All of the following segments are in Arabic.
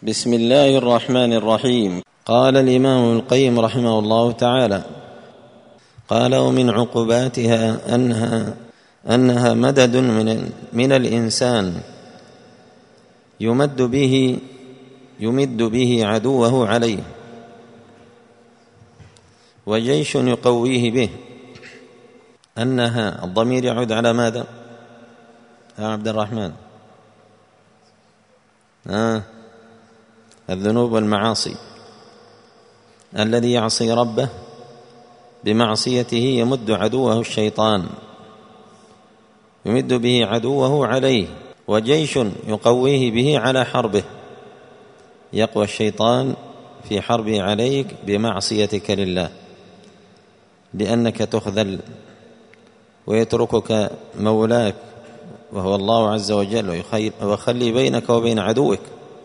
بسم الله الرحمن الرحيم. قال الإمام ابن القيم رحمه الله تعالى: قال: ومن عقوباتها أنها مدد من الإنسان يمد به عدوه عليه، وجيش يقويه به. أنها الضمير يعود على ماذا يا عبد الرحمن؟ الذنوب والمعاصي. الذي يعصي ربه بمعصيته يمد عدوه الشيطان، يمد به عدوه عليه، وجيش يقويه به على حربه. يقوى الشيطان في حربه عليك بمعصيتك لله، لأنك تخذل ويتركك مولاك وهو الله عز وجل، ويخلي بينك وبين عدوك.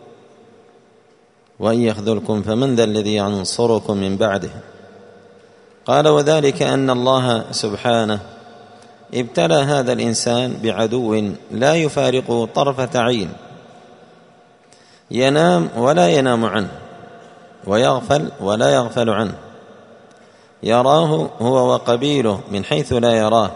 وإن يخذلكم فمن ذا الذي ينصركم من بعده؟ قال: وذلك أن الله سبحانه ابتلى هذا الإنسان بعدو لا يفارقه طرفة عين، ينام ولا ينام عنه، ويغفل ولا يغفل عنه، يراه هو وقبيله من حيث لا يراه،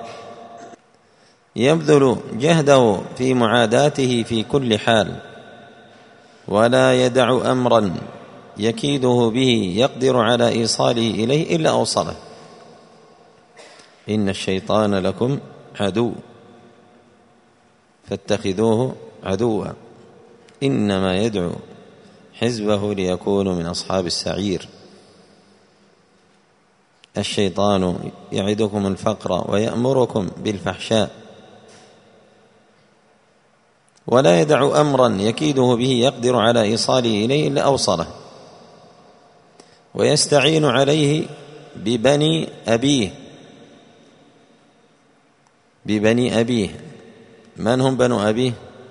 يبذل جهده في معاداته في كل حال، ولا يدع أمرا يكيده به يقدر على إيصاله إليه إلا أوصله. إن الشيطان لكم عدو فاتخذوه عدوا، إنما يدعو حزبه ليكونوا من أصحاب السعير. الشيطان يعدكم الفقر ويأمركم بالفحشاء، ولا يدع أمرا يكيده به يقدر على إيصاله إليه إلا أوصله، ويستعين عليه ببني أبيه. من هم بنو أبيه؟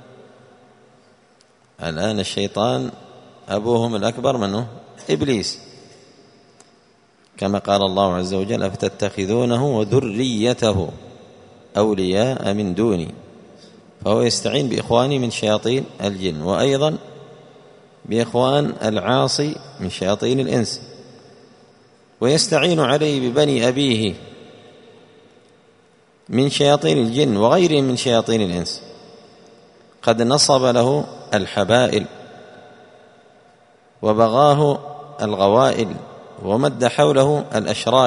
الآن الشيطان أبوهم الأكبر منه إبليس، كما قال الله عز وجل: أفتتخذونه وذريته أولياء من دوني. فهو يستعين بإخوانه من شياطين الجن، وأيضا بإخوان العاصي من شياطين الإنس، ويستعين عليه ببني أبيه من شياطين الجن وغيرهم من شياطين الإنس. قد نصب له الحبائل وبغاه الغوائل ومد حوله الأشراك.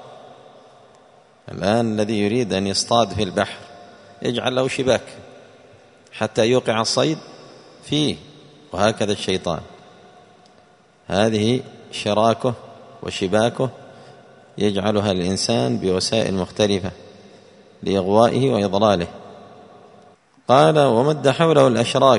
الآن الذي يريد أن يصطاد في البحر يجعل له شباك حتى يوقع الصيد فيه، وهكذا الشيطان، هذه شراكه وشباكه يجعلها الإنسان بوسائل مختلفة لإغوائه وإضلاله. قال: ومد حوله الأشراك،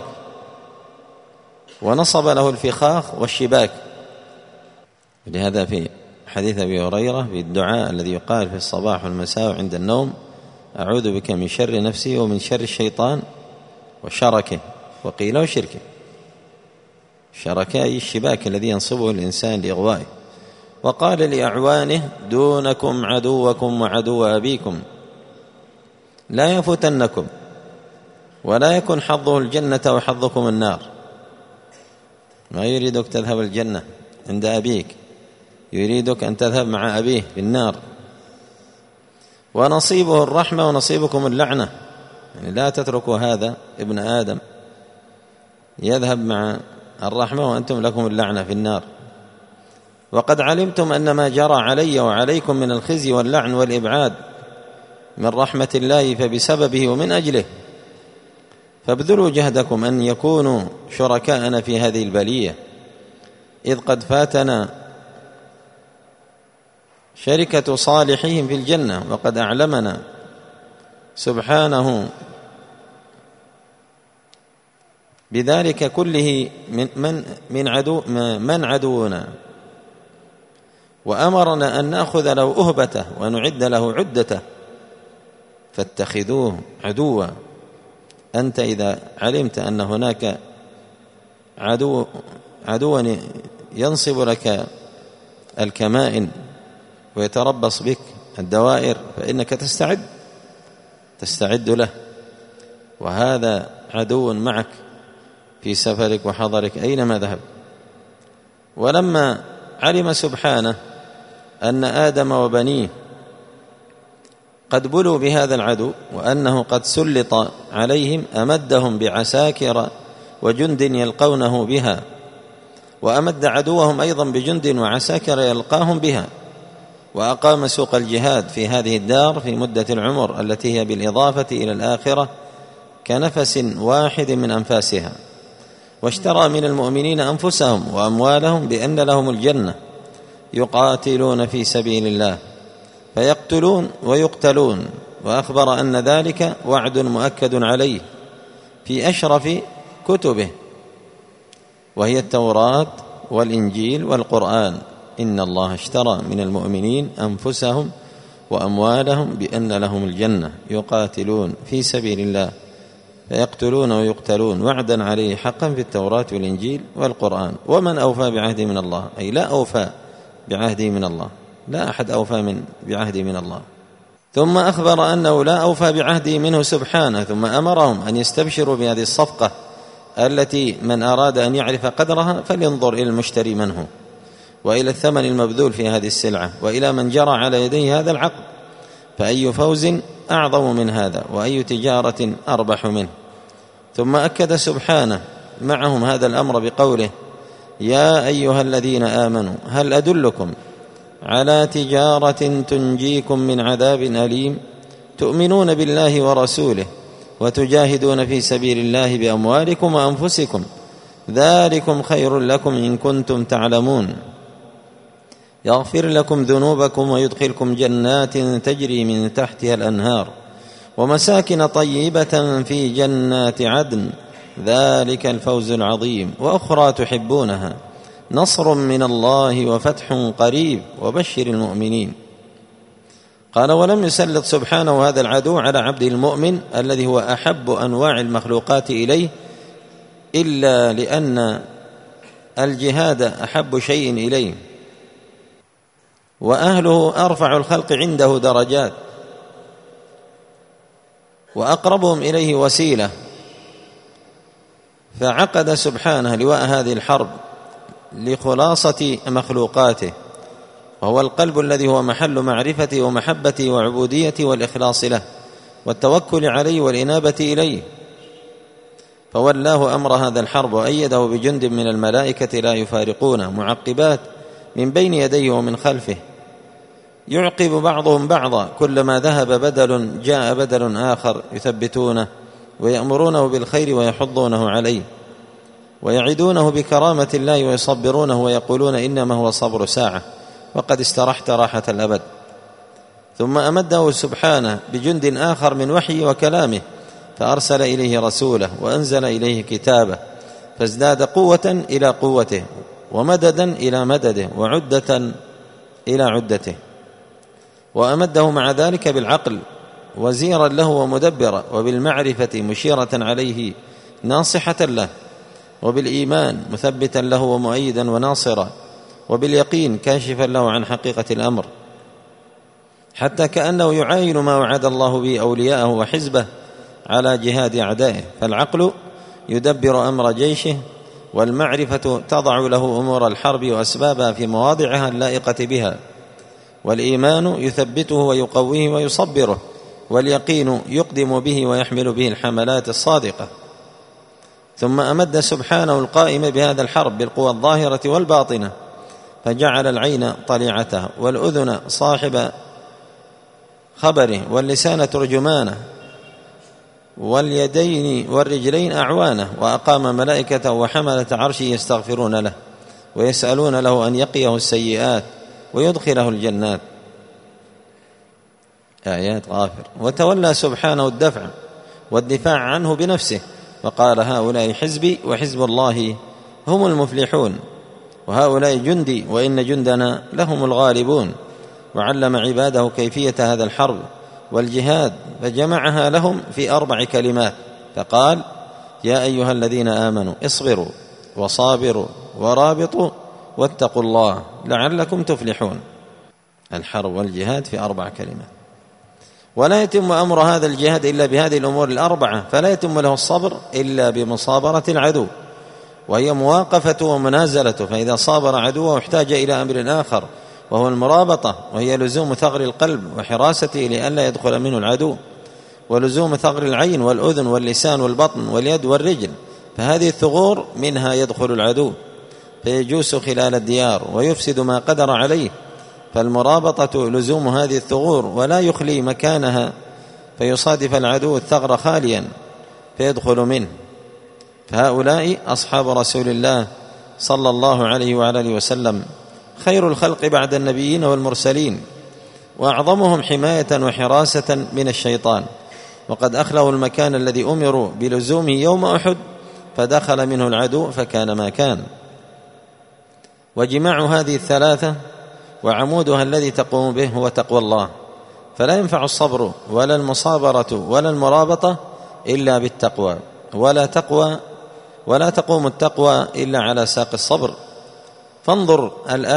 ونصب له الفخاخ والشباك. لهذا في حديث أبي هريرة في الدعاء الذي يقال في الصباح والمساء عند النوم: أعوذ بك من شر نفسي ومن شر الشيطان وشركه، وقيل وشركه. شركه أي الشباك الذي ينصبه الإنسان لإغوائه. وقال لأعوانه: دونكم عدوكم وعدو أبيكم لا يفوتنكم، ولا يكن حظه الجنة وحظكم النار. ما يريدك تذهب الجنة عند أبيك، يريدك أن تذهب مع أبيه في النار. ونصيبه الرحمة ونصيبكم اللعنة، يعني لا تتركوا هذا ابن آدم يذهب مع الرحمة وأنتم لكم اللعنة في النار. وقد علمتم أن ما جرى علي وعليكم من الخزي واللعن والإبعاد من رحمة الله فبسببه ومن أجله، فابذلوا جهدكم أن يكونوا شركاءنا في هذه البلية، إذ قد فاتنا شركة صالحهم في الجنة، وقد أعلمنا سبحانه بذلك كله من عدونا، وأمرنا أن نأخذ له أهبته ونعد له عدته، فاتخذوه عدوا. أنت إذا علمت أن هناك عدوا ينصب لك الكمائن ويتربص بك الدوائر، فإنك تستعد له. وهذا عدو معك في سفرك وحضرك أينما ذهب. ولما علم سبحانه أن آدم وبنيه قد بلوا بهذا العدو وأنه قد سلط عليهم أمدهم بعساكر وجند يلقونه بها، وأمد عدوهم أيضا بجند وعساكر يلقاهم بها، وأقام سوق الجهاد في هذه الدار في مدة العمر التي هي بالإضافة إلى الآخرة كنفس واحد من أنفاسها، واشترى من المؤمنين أنفسهم وأموالهم بأن لهم الجنة يقاتلون في سبيل الله فيقتلون ويقتلون، وأخبر أن ذلك وعد مؤكد عليه في أشرف كتبه وهي التوراة والإنجيل والقرآن: إن الله اشترى من المؤمنين أنفسهم وأموالهم بأن لهم الجنة يقاتلون في سبيل الله فيقتلون ويقتلون، وعدا عليه حقا في التوراة والإنجيل والقرآن. ومن أوفى بعهده من الله، أي لا أوفى بعهده من الله، لا أحد أوفى بعهده من الله. ثم أخبر أنه لا أوفى بعهده منه سبحانه، ثم أمرهم أن يستبشروا بهذه الصفقة التي من أراد أن يعرف قدرها فلينظر إلى المشتري من هو، وإلى الثمن المبذول في هذه السلعة، وإلى من جرى على يديه هذا العقد، فأي فوز أعظم من هذا، وأي تجارة أربح منه. ثم أكد سبحانه معهم هذا الأمر بقوله: يا أيها الذين آمنوا هل أدلكم على تجارة تنجيكم من عذاب أليم تؤمنون بالله ورسوله وتجاهدون في سبيل الله بأموالكم وأنفسكم ذلكم خير لكم إن كنتم تعلمون يغفر لكم ذنوبكم ويدخلكم جنات تجري من تحتها الأنهار ومساكن طيبة في جنات عدن ذلك الفوز العظيم وأخرى تحبونها نصر من الله وفتح قريب وبشر المؤمنين. قال: ولم يسلط سبحانه هذا العدو على عبده المؤمن الذي هو أحب أنواع المخلوقات إليه إلا لأن الجهاد أحب شيء إليه، وأهله أرفع الخلق عنده درجات وأقربهم إليه وسيلة، فعقد سبحانه لواء هذه الحرب لخلاصة مخلوقاته، وهو القلب الذي هو محل معرفته ومحبته وعبوديته والإخلاص له والتوكل عليه والإنابة إليه، فولاه أمر هذا الحرب وأيده بجند من الملائكة لا يفارقونه معقبات من بين يديه ومن خلفه، يعقب بعضهم بعضا، كلما ذهب بدل جاء بدل آخر يثبتونه ويأمرونه بالخير ويحضونه عليه ويعدونه بكرامة الله ويصبرونه ويقولون إنما هو صبر ساعة وقد استرحت راحة الأبد. ثم أمده سبحانه بجند آخر من وحي وكلامه، فأرسل إليه رسوله وأنزل إليه كتابه، فازداد قوة إلى قوته ومددا إلى مدده وعدة إلى عدته، وأمده مع ذلك بالعقل وزيرا له ومدبرا، وبالمعرفة مشيرة عليه ناصحة له، وبالإيمان مثبتا له ومؤيدا وناصرا، وباليقين كاشفا له عن حقيقة الأمر، حتى كأنه يعاين ما وعد الله به أولياءه وحزبه على جهاد أعدائه. فالعقل يدبر أمر جيشه، والمعرفة تضع له أمور الحرب وأسبابها في مواضعها اللائقة بها، والإيمان يثبته ويقويه ويصبره، واليقين يقدم به ويحمل به الحملات الصادقة. ثم أمد سبحانه القائم بهذا الحرب بالقوى الظاهرة والباطنة، فجعل العين طليعته والأذن صاحب خبره واللسان ترجمانه واليدين والرجلين أعوانه، وأقام ملائكته وحملة عرشه يستغفرون له ويسألون له أن يقيه السيئات ويدخله الجنات. آيات غافر. وتولى سبحانه الدفع والدفاع عنه بنفسه، وقال: هؤلاء حزبي وحزب الله هم المفلحون، وهؤلاء جندي وإن جندنا لهم الغالبون. وعلم عباده كيفية هذا الحرب والجهاد، فجمعها لهم في 4 كلمات، فقال: يا أيها الذين آمنوا اصبروا وصابروا ورابطوا واتقوا الله لعلكم تفلحون. الحرب والجهاد في 4 كلمات. ولا يتم أمر هذا الجهاد إلا بهذه الأمور 4، فلا يتم له الصبر إلا بمصابرة العدو وهي مواقفة ومنازلته، فإذا صابر عدوه احتاج إلى أمر آخر وهو المرابطة، وهي لزوم ثغر القلب وحراسته لئلا يدخل منه العدو، ولزوم ثغر العين والأذن واللسان والبطن واليد والرجل، فهذه الثغور منها يدخل العدو فيجوس خلال الديار ويفسد ما قدر عليه، فالمرابطة لزوم هذه الثغور ولا يخلي مكانها، فيصادف العدو الثغر خاليا فيدخل منه. فهؤلاء أصحاب رسول الله صلى الله عليه وعلى آله وسلم خير الخلق بعد النبيين والمرسلين، وأعظمهم حماية وحراسة من الشيطان، وقد أخلوا المكان الذي أمروا بلزومه يوم أحد فدخل منه العدو فكان ما كان. وجماع هذه الثلاثة وعمودها الذي تقوم به هو تقوى الله، فلا ينفع الصبر ولا المصابرة ولا المرابطة إلا بالتقوى، ولا تقوم التقوى إلا على ساق الصبر. فانظر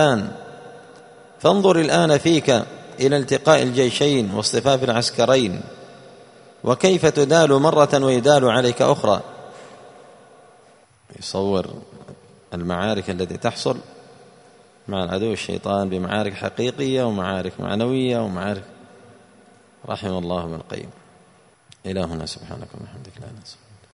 الآن فيك إلى التقاء الجيشين واصطفاف العسكرين، وكيف تدال مرة ويدال عليك أخرى. يصور المعارك التي تحصل مع العدو الشيطان بمعارك حقيقية ومعارك معنوية ومعارك. رحم الله ابن القيم. إلهنا سبحانك وبحمدك لا ننسى.